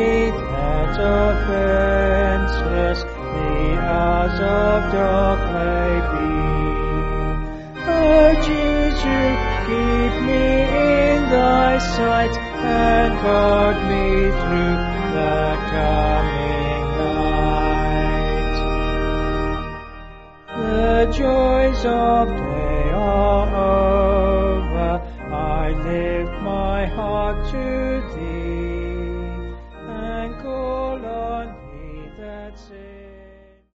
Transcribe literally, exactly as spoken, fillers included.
that offenses, the hours of dark may be. O Jesus, keep me in thy sight, and guard me through the coming night. The joys of day